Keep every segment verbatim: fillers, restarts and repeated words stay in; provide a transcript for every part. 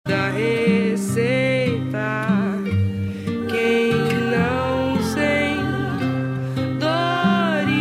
da receita. Quem não sem dores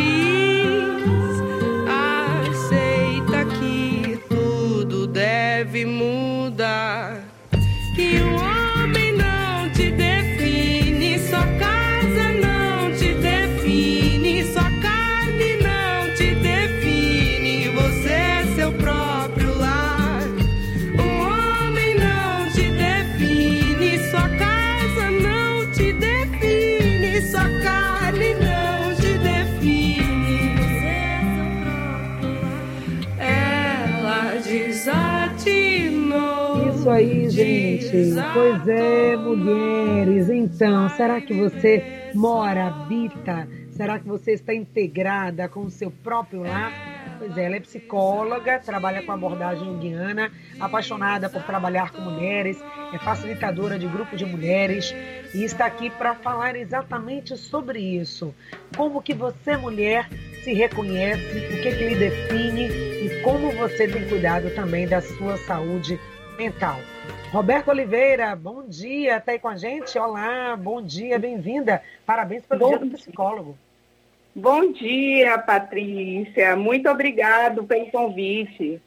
aceita que tudo deve mudar. Que um homem não te define, sua casa não te define, sua carne não te define, você é seu próprio lar. Um homem não te define, sua casa não te define, sua carne não te define, você é seu próprio lar. Ela desatinou. Isso aí, gente. Pois é, mulheres. Então, será que você mora, habita? Será que você está integrada com o seu próprio lar? Pois é, ela é psicóloga, trabalha com abordagem junguiana, apaixonada por trabalhar com mulheres, é facilitadora de grupo de mulheres e está aqui para falar exatamente sobre isso. Como que você, mulher, se reconhece, o que que lhe define e como você tem cuidado também da sua saúde mental. Roberta Oliveira, bom dia, está aí com a gente? Olá, bom dia, bem-vinda. Parabéns pelo Bom dia do psicólogo. Bom dia, Patrícia. Muito obrigado pelo convite.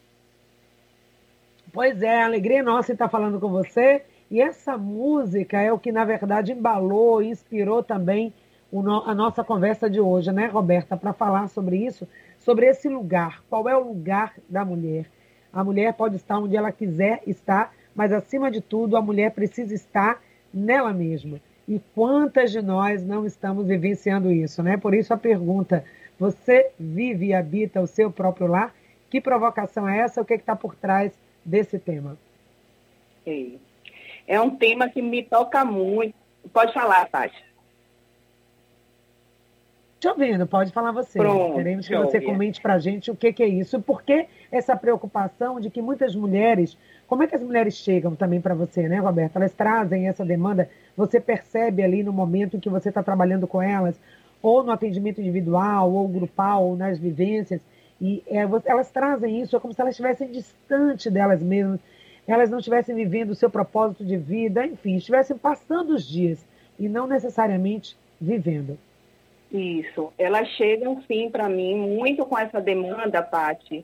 Pois é, a alegria nossa em estar falando com você. E essa música é o que, na verdade, embalou e inspirou também o no- a nossa conversa de hoje, né, Roberta? Para falar sobre isso, sobre esse lugar. Qual é o lugar da mulher? A mulher pode estar onde ela quiser estar, mas, acima de tudo, a mulher precisa estar nela mesma. E quantas de nós não estamos vivenciando isso, né? Por isso a pergunta, você vive e habita o seu próprio lar? Que provocação é essa? O que está por trás desse tema? Sim. É um tema que me toca muito. Pode falar, Tati. Te ouvindo, pode falar você. Pronto, Queremos que joia. você comente para a gente o que, que é isso. E por que essa preocupação de que muitas mulheres... Como é que as mulheres chegam também para você, né, Roberta? Elas trazem essa demanda, você percebe ali no momento em que você está trabalhando com elas, ou no atendimento individual, ou grupal, ou nas vivências, e é, você- elas trazem isso, é como se elas estivessem distante delas mesmas, elas não estivessem vivendo o seu propósito de vida, enfim, estivessem passando os dias, e não necessariamente vivendo. Isso. Elas chegam, sim, para mim, muito com essa demanda, Pati.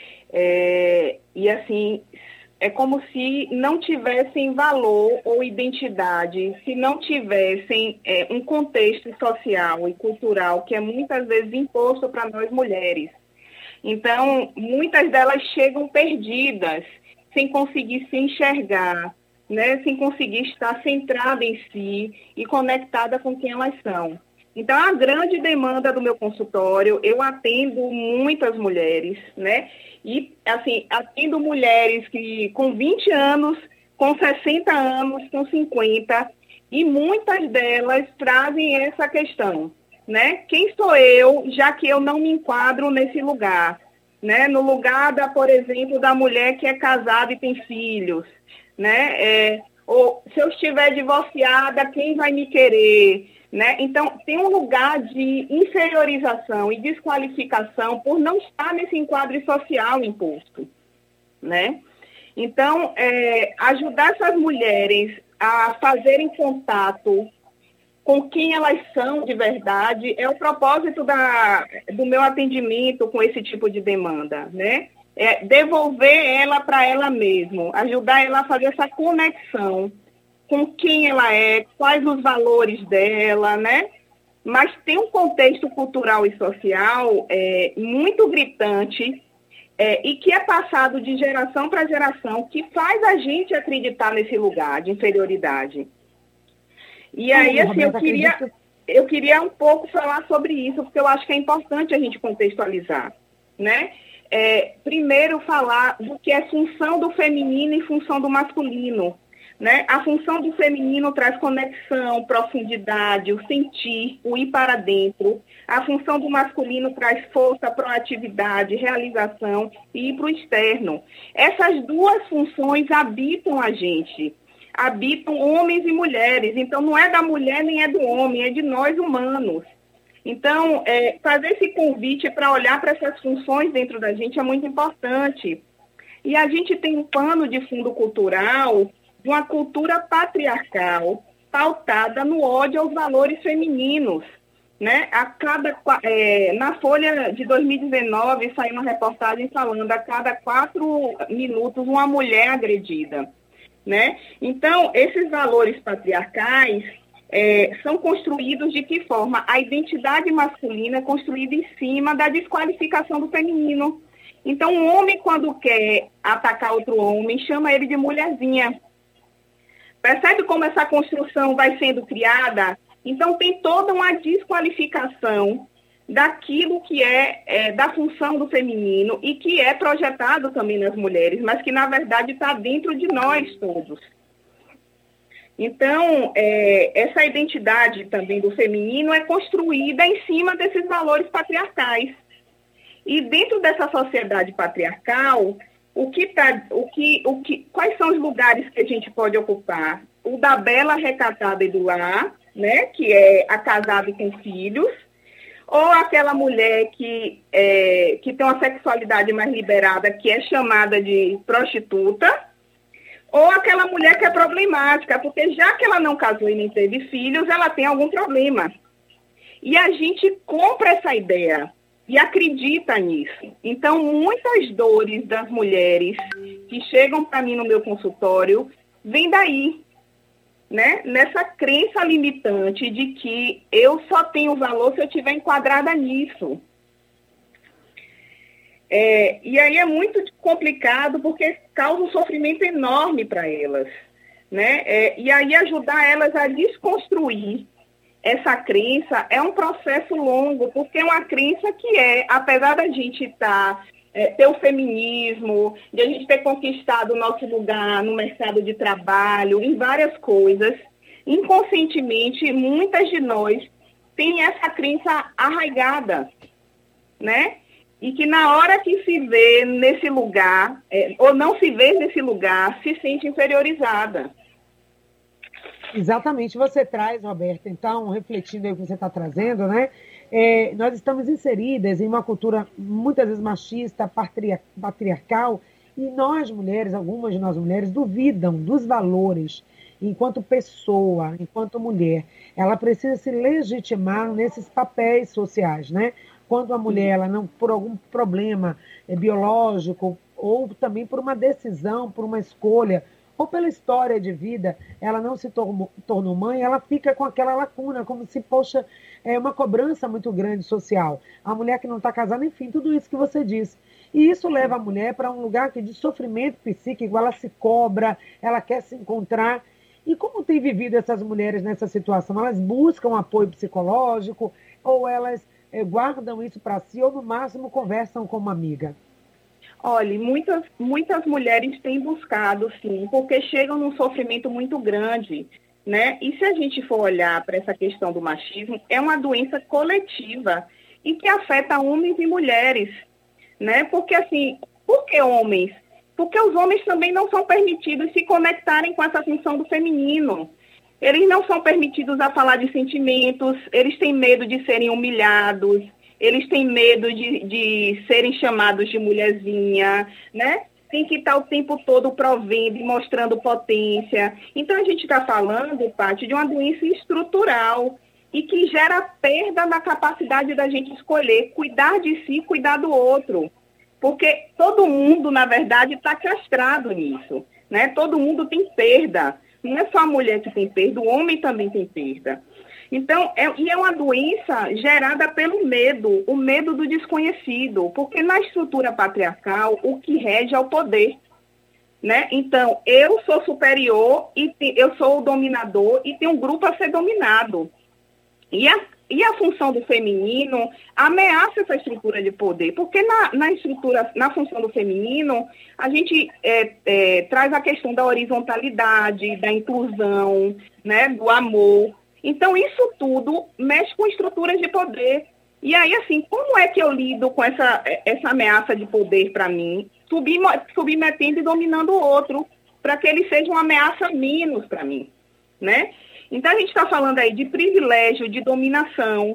É, e, assim, é como se não tivessem valor ou identidade, se não tivessem é, um contexto social e cultural que é muitas vezes imposto para nós mulheres. Então, muitas delas chegam perdidas, sem conseguir se enxergar, né? Sem conseguir estar centrada em si e conectada com quem elas são. Então, a grande demanda do meu consultório, eu atendo muitas mulheres, né? E, assim, atendo mulheres que com vinte anos, com sessenta anos, com cinquenta, e muitas delas trazem essa questão, né? Quem sou eu, já que eu não me enquadro nesse lugar, né? No lugar, da, por exemplo, da mulher que é casada e tem filhos, né? É, ou se eu estiver divorciada, quem vai me querer? Né? Então, tem um lugar de inferiorização e desqualificação por não estar nesse enquadro social imposto, né? Então, é, ajudar essas mulheres a fazerem contato com quem elas são de verdade é o propósito da, do meu atendimento com esse tipo de demanda, né? É devolver ela para ela mesma, ajudar ela a fazer essa conexão com quem ela é, quais os valores dela, né? Mas tem um contexto cultural e social é, muito gritante é, e que é passado de geração para geração, que faz a gente acreditar nesse lugar de inferioridade. E aí, assim, eu queria, eu queria um pouco falar sobre isso, porque eu acho que é importante a gente contextualizar, né? É, primeiro, falar do que é função do feminino e função do masculino. Né? A função do feminino traz conexão, profundidade, o sentir, o ir para dentro. A função do masculino traz força, proatividade, realização e ir para o externo. Essas duas funções habitam a gente, habitam homens e mulheres. Então, não é da mulher nem é do homem, é de nós humanos. Então, é, fazer esse convite para olhar para essas funções dentro da gente é muito importante. E a gente tem um pano de fundo cultural de uma cultura patriarcal pautada no ódio aos valores femininos. Né? A cada, é, na Folha de dois mil e dezenove saiu uma reportagem falando a cada quatro minutos uma mulher agredida. Né? Então, esses valores patriarcais é, são construídos de que forma? A identidade masculina é construída em cima da desqualificação do feminino. Então, um homem, quando quer atacar outro homem, chama ele de mulherzinha. Percebe como essa construção vai sendo criada? Então, tem toda uma desqualificação daquilo que é, é da função do feminino e que é projetado também nas mulheres, mas que, na verdade, está dentro de nós todos. Então, é, essa identidade também do feminino é construída em cima desses valores patriarcais. E dentro dessa sociedade patriarcal, o que tá, o que, o que, quais são os lugares que a gente pode ocupar? O da bela recatada e do lar, né, que é a casada com filhos, ou aquela mulher que, é, que tem uma sexualidade mais liberada, que é chamada de prostituta, ou aquela mulher que é problemática, porque já que ela não casou e nem teve filhos, ela tem algum problema. E a gente compra essa ideia e acredita nisso. Então, muitas dores das mulheres que chegam para mim no meu consultório vêm daí. Né? Nessa crença limitante de que eu só tenho valor se eu estiver enquadrada nisso. É, e aí é muito complicado porque causa um sofrimento enorme para elas. Né? É, e aí ajudar elas a desconstruir essa crença é um processo longo, porque é uma crença que é, apesar da gente estar... É, ter o feminismo, de a gente ter conquistado o nosso lugar no mercado de trabalho, em várias coisas, inconscientemente, muitas de nós têm essa crença arraigada, né? E que na hora que se vê nesse lugar, é, ou não se vê nesse lugar, se sente inferiorizada. Exatamente, você traz, Roberta, então, refletindo aí o que você está trazendo, né? É, nós estamos inseridas em uma cultura muitas vezes machista, patria, patriarcal, e nós mulheres, algumas de nós mulheres, duvidam dos valores enquanto pessoa, enquanto mulher. Ela precisa se legitimar nesses papéis sociais, né? Quando a mulher, ela não, por algum problema é, biológico, ou também por uma decisão, por uma escolha, ou pela história de vida, ela não se tornou, tornou mãe, ela fica com aquela lacuna, como se, poxa, é uma cobrança muito grande social. A mulher que não está casada, enfim, tudo isso que você disse. E isso leva a mulher para um lugar que de sofrimento psíquico, ela se cobra, ela quer se encontrar. E como tem vivido essas mulheres nessa situação? Elas buscam apoio psicológico ou elas é, guardam isso para si ou, no máximo, conversam com uma amiga? Olha, muitas, muitas mulheres têm buscado, sim, porque chegam num sofrimento muito grande, né? E se a gente for olhar para essa questão do machismo, é uma doença coletiva e que afeta homens e mulheres, né? Porque, assim, por que homens? Porque os homens também não são permitidos se conectarem com essa função do feminino. Eles não são permitidos a falar de sentimentos, eles têm medo de serem humilhados, eles têm medo de, de serem chamados de mulherzinha, né? Tem que estar o tempo todo provendo e mostrando potência. Então, a gente está falando, Paty, de uma doença estrutural e que gera perda na capacidade da gente escolher, cuidar de si, cuidar do outro. Porque todo mundo, na verdade, está castrado nisso, né? Todo mundo tem perda. Não é só a mulher que tem perda, o homem também tem perda. Então, é, e é uma doença gerada pelo medo, o medo do desconhecido, porque na estrutura patriarcal, o que rege é o poder, né? Então, eu sou superior, e te, eu sou o dominador, e tem um grupo a ser dominado. E a, e a função do feminino ameaça essa estrutura de poder, porque na, na estrutura, na função do feminino, a gente é, é, traz a questão da horizontalidade, da inclusão, né, do amor. Então, isso tudo mexe com estruturas de poder. E aí, assim, como é que eu lido com essa, essa ameaça de poder para mim, submetendo e dominando o outro, para que ele seja uma ameaça menos para mim, né? Então, a gente está falando aí de privilégio, de dominação.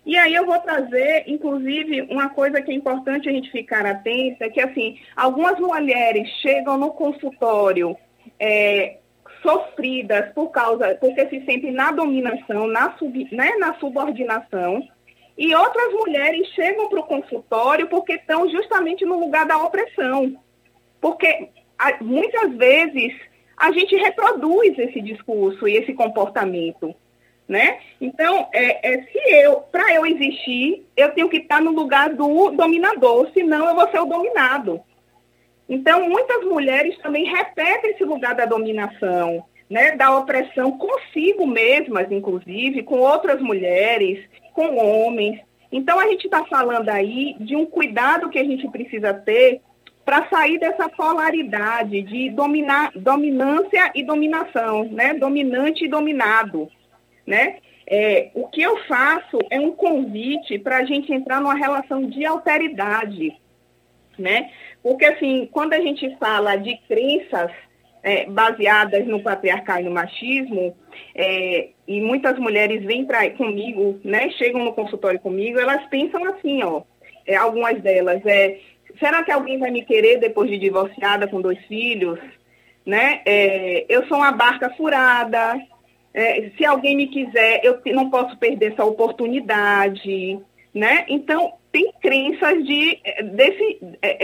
E aí eu vou trazer, inclusive, uma coisa que é importante a gente ficar atenta, que, assim, algumas mulheres chegam no consultório é, sofridas por causa, porque se sentem na dominação, na, sub, né, na subordinação, e outras mulheres chegam para o consultório porque estão justamente no lugar da opressão. Porque a, muitas vezes a gente reproduz esse discurso e esse comportamento, né? Então, é, é, se eu, para eu existir, eu tenho que estar no lugar do dominador, senão eu vou ser o dominado. Então, muitas mulheres também repetem esse lugar da dominação, né, da opressão consigo mesmas, inclusive, com outras mulheres, com homens. Então, a gente está falando aí de um cuidado que a gente precisa ter para sair dessa polaridade de dominar, dominância e dominação, né, dominante e dominado, né? É, o que eu faço é um convite para a gente entrar numa relação de alteridade, né? Porque, assim, quando a gente fala de crenças é, baseadas no patriarcado e no machismo, é, e muitas mulheres vêm pra, comigo, né, chegam no consultório comigo, elas pensam assim, ó, é, algumas delas, é, será que alguém vai me querer depois de divorciada com dois filhos? Né? É, eu sou uma barca furada, é, se alguém me quiser, eu não posso perder essa oportunidade, né? Então, tem crenças de, desse,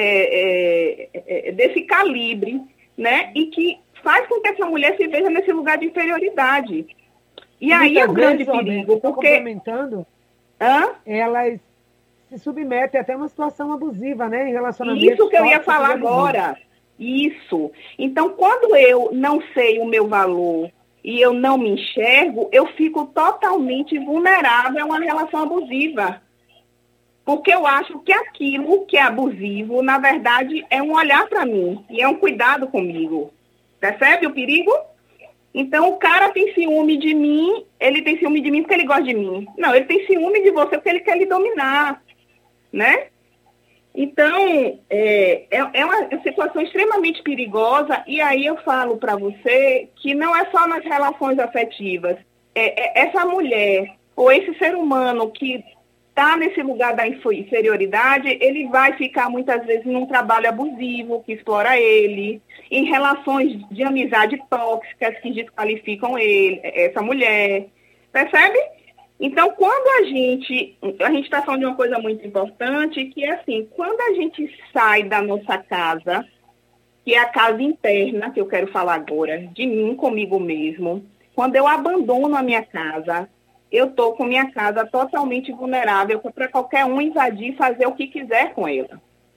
é, é, é, desse calibre, né? E que faz com que essa mulher se veja nesse lugar de inferioridade. E, e aí é o grande vezes, perigo, porque... Complementando, Hã? elas se submetem até uma situação abusiva, né? Em relacionamento. Isso que eu ia falar agora. Isso. Então, quando eu não sei o meu valor e eu não me enxergo, eu fico totalmente vulnerável a uma relação abusiva. Porque eu acho que aquilo que é abusivo, na verdade, é um olhar para mim e é um cuidado comigo. Percebe o perigo? Então, o cara tem ciúme de mim, ele tem ciúme de mim porque ele gosta de mim. Não, ele tem ciúme de você porque ele quer lhe dominar, né? Então, é, é, é uma situação extremamente perigosa, e aí eu falo para você que não é só nas relações afetivas. É, é, essa mulher ou esse ser humano que está nesse lugar da inferioridade, ele vai ficar muitas vezes num trabalho abusivo que explora ele, em relações de amizade tóxicas que desqualificam ele, essa mulher, percebe? Então, quando a gente, a gente está falando de uma coisa muito importante, que é assim, quando a gente sai da nossa casa, que é a casa interna, que eu quero falar agora, de mim comigo mesmo, quando eu abandono a minha casa, eu estou com minha casa totalmente vulnerável para qualquer um invadir e fazer o que quiser com ela.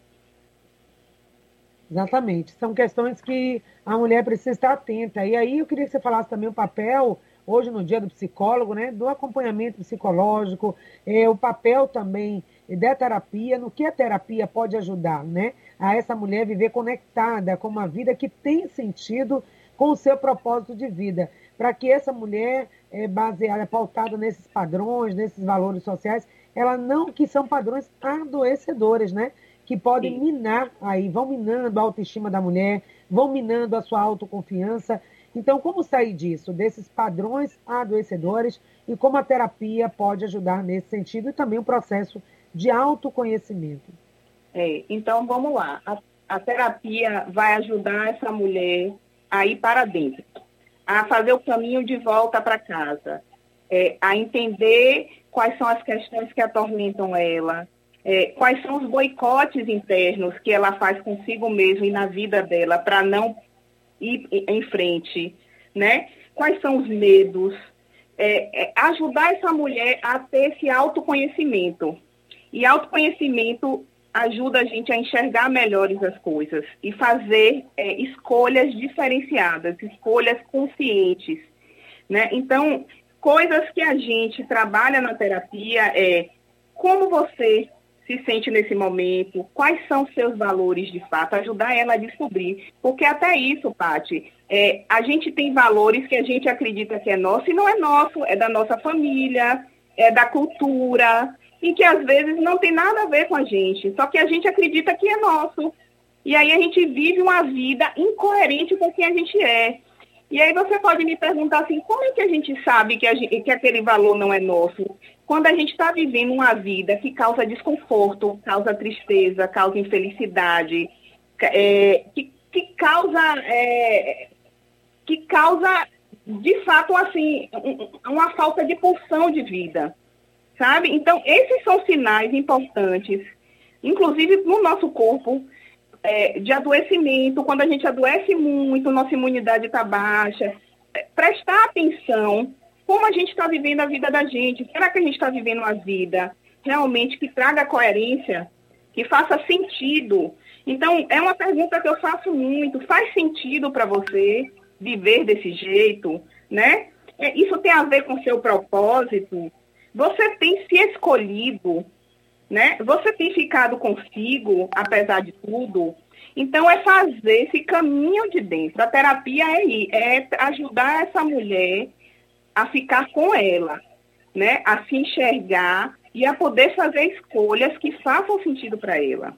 Exatamente. São questões que a mulher precisa estar atenta. E aí eu queria que você falasse também o papel, hoje no dia do psicólogo, né, do acompanhamento psicológico, é, o papel também da terapia, no que a terapia pode ajudar, né, a essa mulher viver conectada com uma vida que tem sentido com o seu propósito de vida, para que essa mulher, é, baseada, pautada nesses padrões, nesses valores sociais, ela não, que são padrões adoecedores, né, que podem Sim. minar aí, vão minando a autoestima da mulher, vão minando a sua autoconfiança. Então, como sair disso, desses padrões adoecedores, e como a terapia pode ajudar nesse sentido, e também o processo de autoconhecimento? É, então, vamos lá. A, a terapia vai ajudar essa mulher a ir para dentro, a fazer o caminho de volta para casa, é, a entender quais são as questões que atormentam ela, é, quais são os boicotes internos que ela faz consigo mesma e na vida dela para não ir em frente, né? Quais são os medos? É, é, ajudar essa mulher a ter esse autoconhecimento. E autoconhecimento ajuda a gente a enxergar melhores as coisas e fazer é, escolhas diferenciadas, escolhas conscientes, né? Então, coisas que a gente trabalha na terapia é como você se sente nesse momento, quais são os seus valores de fato, ajudar ela a descobrir. Porque até isso, Paty, é, a gente tem valores que a gente acredita que é nosso e não é nosso, é da nossa família, é da cultura, e que às vezes não tem nada a ver com a gente, só que a gente acredita que é nosso. E aí a gente vive uma vida incoerente com quem a gente é. E aí você pode me perguntar assim, como é que a gente sabe que, a gente, que aquele valor não é nosso? quando a gente está vivendo uma vida que causa desconforto, causa tristeza, causa infelicidade, é, que, que causa, é, que causa, de fato, assim, uma falta de pulsão de vida, sabe? Então, esses são sinais importantes, inclusive no nosso corpo, é, de adoecimento. Quando a gente adoece muito, nossa imunidade está baixa. É, prestar atenção como a gente está vivendo a vida da gente. Será que a gente está vivendo uma vida realmente que traga coerência, que faça sentido? Então, é uma pergunta que eu faço muito. Faz sentido para você viver desse jeito, né? É, isso tem a ver com o seu propósito? Você tem se escolhido, né? Você tem ficado consigo, apesar de tudo? Então, é fazer esse caminho de dentro. A terapia é ir, é ajudar essa mulher a ficar com ela, né? A se enxergar e a poder fazer escolhas que façam sentido para ela,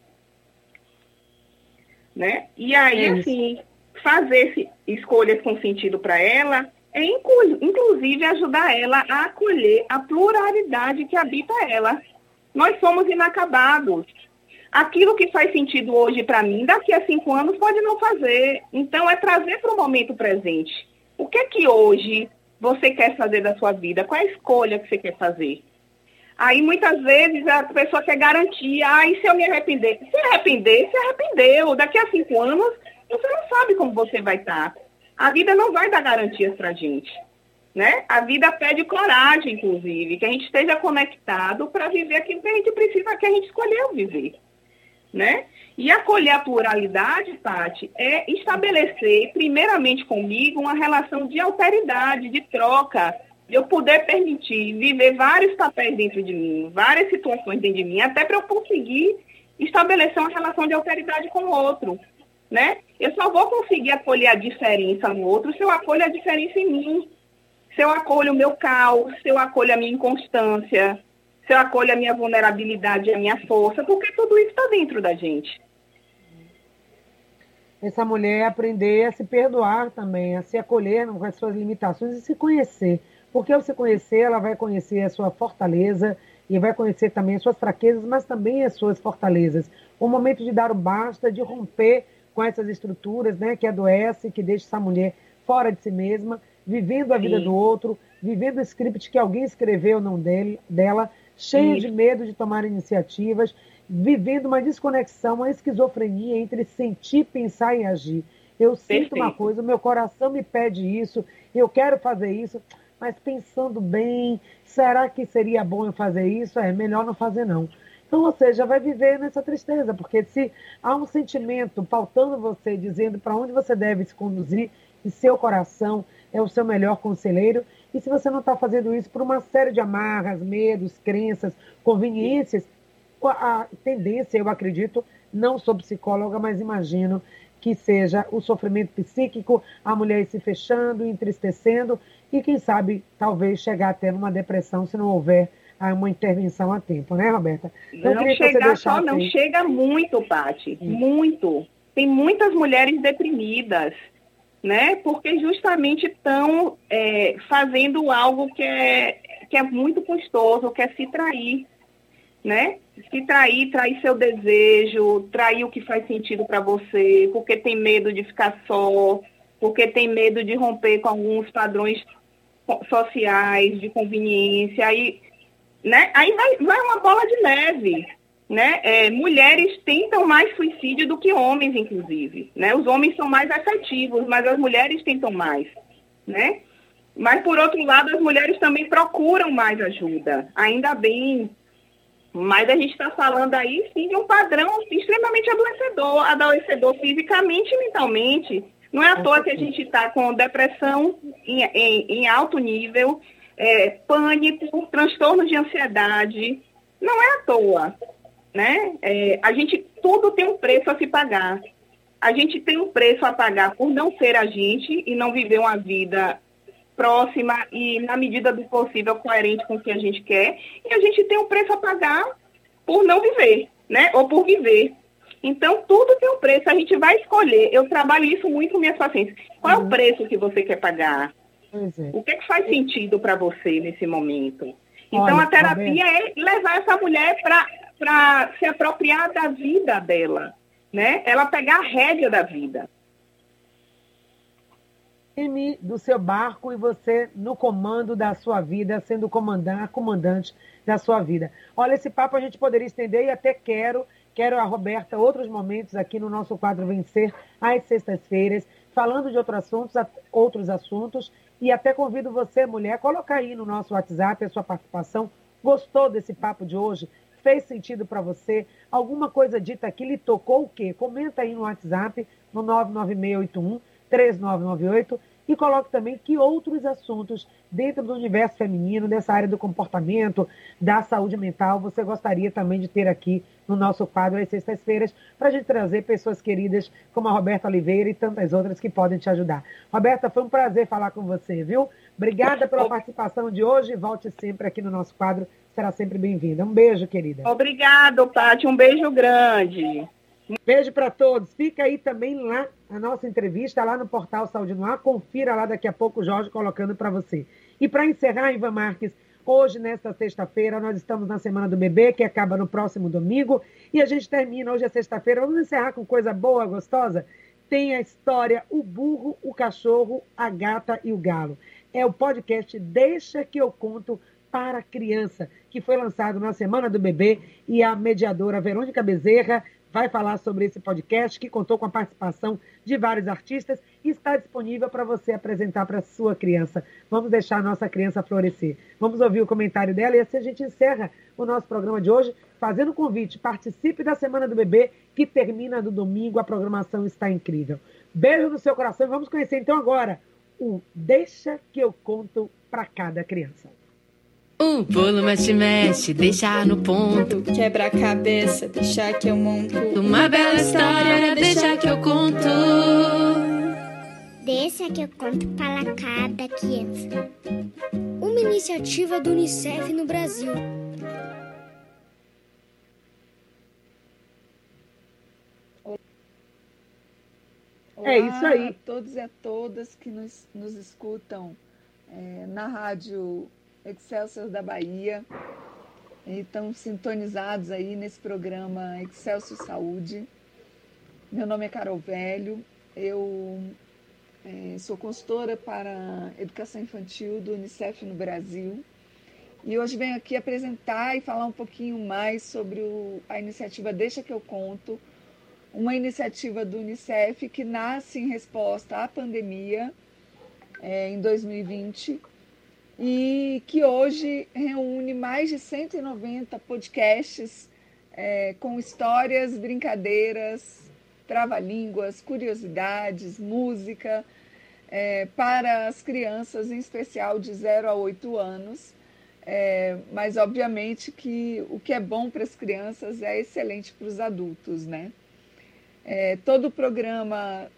né? E aí, é assim, fazer esse, escolhas com sentido para ela é, inclu, inclusive, ajudar ela a acolher a pluralidade que habita ela. Nós somos inacabados. Aquilo que faz sentido hoje para mim, daqui a cinco anos pode não fazer. Então, é trazer para o momento presente. O que é que hoje você quer fazer da sua vida? Qual é a escolha que você quer fazer? Aí, muitas vezes, a pessoa quer garantir. Ah, e se eu me arrepender? Se arrepender, se arrependeu. Daqui a cinco anos, você não sabe como você vai estar. A vida não vai dar garantias para a gente, né? A vida pede coragem, inclusive, que a gente esteja conectado para viver aquilo que a gente precisa, que a gente escolheu viver, né? E acolher a pluralidade, Paty, é estabelecer, primeiramente comigo, uma relação de alteridade, de troca, de eu poder permitir viver vários papéis dentro de mim, várias situações dentro de mim, até para eu conseguir estabelecer uma relação de alteridade com o outro, né? Eu só vou conseguir acolher a diferença no outro se eu acolho a diferença em mim, se eu acolho o meu caos, se eu acolho a minha inconstância, se eu acolho a minha vulnerabilidade e a minha força, porque tudo isso está dentro da gente. Essa mulher aprender a se perdoar também, a se acolher com as suas limitações e se conhecer. Porque ao se conhecer, ela vai conhecer a sua fortaleza e vai conhecer também as suas fraquezas, mas também as suas fortalezas. O momento de dar o basta, de romper com essas estruturas, né, que adoece, que deixa essa mulher fora de si mesma, vivendo a vida Sim. do outro, vivendo o script que alguém escreveu não dele, dela, cheia Sim. de medo de tomar iniciativas, vivendo uma desconexão, uma esquizofrenia entre sentir, pensar e agir. Eu sinto Perfeito. Uma coisa, o meu coração me pede isso, eu quero fazer isso, mas pensando bem, será que seria bom eu fazer isso? É melhor não fazer não. Então, ou seja, vai viver nessa tristeza, porque se há um sentimento faltando você, dizendo para onde você deve se conduzir, e seu coração é o seu melhor conselheiro, e se você não está fazendo isso por uma série de amarras, medos, crenças, conveniências, a tendência, eu acredito, não sou psicóloga, mas imagino que seja o sofrimento psíquico, a mulher se fechando, entristecendo, e quem sabe, talvez, chegar até numa depressão, se não houver uma intervenção a tempo, né, Roberta? Então, não chega só, não chega muito, Paty, Sim. muito. Tem muitas mulheres deprimidas, né? Porque justamente estão é, fazendo algo que é, que é muito custoso, que é se trair, né? Se trair, trair seu desejo, trair o que faz sentido para você, porque tem medo de ficar só, porque tem medo de romper com alguns padrões sociais, de conveniência, aí, né? Aí vai, vai uma bola de neve, né? É, mulheres tentam mais suicídio do que homens, inclusive, né? Os homens são mais afetivos, mas as mulheres tentam mais, né? Mas, por outro lado, as mulheres também procuram mais ajuda, ainda bem. Mas a gente está falando aí, sim, de um padrão extremamente adoecedor, adoecedor fisicamente e mentalmente. Não é à toa que a gente está com depressão em, em, em alto nível, é, pânico, transtorno de ansiedade. Não é à toa, né? É, a gente, tudo tem um preço a se pagar. A gente tem um preço a pagar por não ser a gente e não viver uma vida próxima e, na medida do possível, coerente com o que a gente quer. E a gente tem um preço a pagar por não viver, né? Ou por viver. Então, tudo tem um preço. A gente vai escolher. Eu trabalho isso muito com minhas pacientes. Qual uhum. é o preço que você quer pagar? Uhum. O que, é que faz sentido para você nesse momento? Então, Olha, a terapia Roberta, é levar essa mulher para se apropriar da vida dela, né? Ela pegar a rédea da vida. Do seu barco e você no comando da sua vida, sendo comandante, comandante da sua vida. Olha, esse papo a gente poderia estender e até quero, quero a Roberta outros momentos aqui no nosso quadro Vencer, às sextas-feiras, falando de outros assuntos, outros assuntos, e até convido você, mulher, a colocar aí no nosso WhatsApp a sua participação. Gostou desse papo de hoje? Fez sentido para você? Alguma coisa dita aqui lhe tocou o quê? Comenta aí no WhatsApp, no nove nove seis oito um, três nove nove oito, e coloque também que outros assuntos dentro do universo feminino, dessa área do comportamento, da saúde mental, você gostaria também de ter aqui no nosso quadro às sextas-feiras, para a gente trazer pessoas queridas como a Roberta Oliveira e tantas outras que podem te ajudar. Roberta, foi um prazer falar com você, viu? Obrigada pela participação de hoje e volte sempre aqui no nosso quadro, será sempre bem-vinda. Um beijo, querida. Obrigada, Paty, um beijo grande. Um beijo para todos. Fica aí também lá a nossa entrevista, lá no portal Saúde no Ar. Confira lá daqui a pouco o Jorge colocando para você. E para encerrar, Ivan Marques, hoje, nesta sexta-feira, nós estamos na Semana do Bebê, que acaba no próximo domingo. E a gente termina, hoje é sexta-feira, vamos encerrar com coisa boa, gostosa. Tem a história O Burro, o Cachorro, a Gata e o Galo. É o podcast Deixa que eu conto para a criança, que foi lançado na Semana do Bebê, e a mediadora Verônica Bezerra vai falar sobre esse podcast, que contou com a participação de vários artistas e está disponível para você apresentar para a sua criança. Vamos deixar a nossa criança florescer. Vamos ouvir o comentário dela e assim a gente encerra o nosso programa de hoje, fazendo um convite. Participe da Semana do Bebê, que termina no domingo. A programação está incrível. Beijo no seu coração e vamos conhecer então agora o Deixa que eu conto para cada criança. Um bolo mexe-mexe, deixar no ponto. Quebra a cabeça, deixar que eu monto. Uma bela história, deixar que eu conto. Deixa que eu conto para cada criança. Uma iniciativa do Unicef no Brasil. Olá é isso aí. A todos e a todas que nos, nos escutam é, na rádio Excelsior da Bahia, e estão sintonizados aí nesse programa Excelsior Saúde. Meu nome é Carol Velho, eu é, sou consultora para educação infantil do Unicef no Brasil, e hoje venho aqui apresentar e falar um pouquinho mais sobre o, a iniciativa Deixa que eu conto, uma iniciativa do Unicef que nasce em resposta à pandemia é, em dois mil e vinte, e que hoje reúne mais de cento e noventa podcasts é, com histórias, brincadeiras, trava-línguas, curiosidades, música, é, para as crianças, em especial de zero a oito anos. É, mas, obviamente, que o que é bom para as crianças é excelente para os adultos, né? É, todo o programa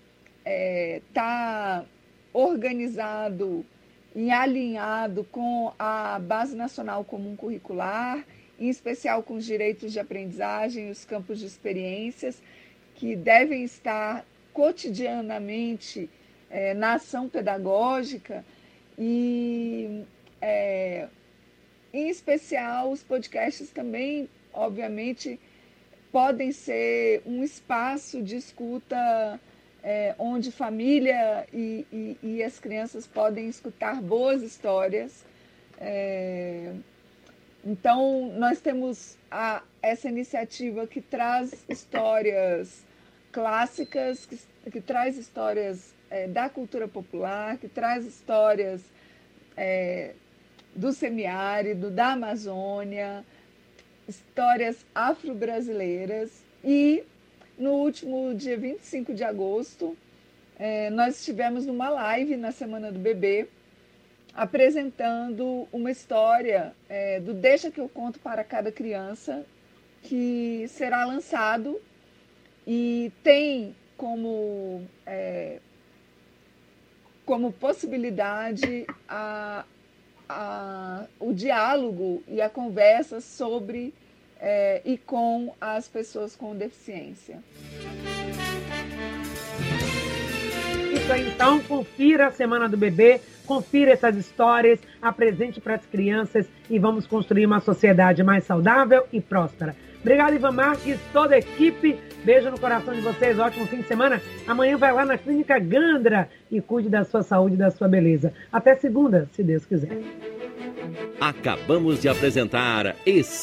está é, organizado e alinhado com a Base Nacional Comum Curricular, em especial com os direitos de aprendizagem e os campos de experiências, que devem estar cotidianamente é, na ação pedagógica e, é, em especial, os podcasts também, obviamente, podem ser um espaço de escuta É, onde família e, e, e as crianças podem escutar boas histórias. É, então, nós temos a, essa iniciativa que traz histórias clássicas, que, que traz histórias é, da cultura popular, que traz histórias é, do semiárido, da Amazônia, histórias afro-brasileiras. E no último dia vinte e cinco de agosto, eh, nós estivemos numa live na Semana do Bebê, apresentando uma história eh, do Deixa que eu conto para cada criança, que será lançado e tem como, eh, como possibilidade a, a, o diálogo e a conversa sobre É, e com as pessoas com deficiência. Isso aí, então, confira a Semana do Bebê Confira essas histórias, apresente para as crianças e vamos construir uma sociedade mais saudável e próspera. Obrigado, Ivan Marques, toda a equipe. Beijo no coração de vocês, ótimo fim de semana. Amanhã vai lá na Clínica Gandra e cuide da sua saúde e da sua beleza. Até segunda, se Deus quiser. Acabamos de apresentar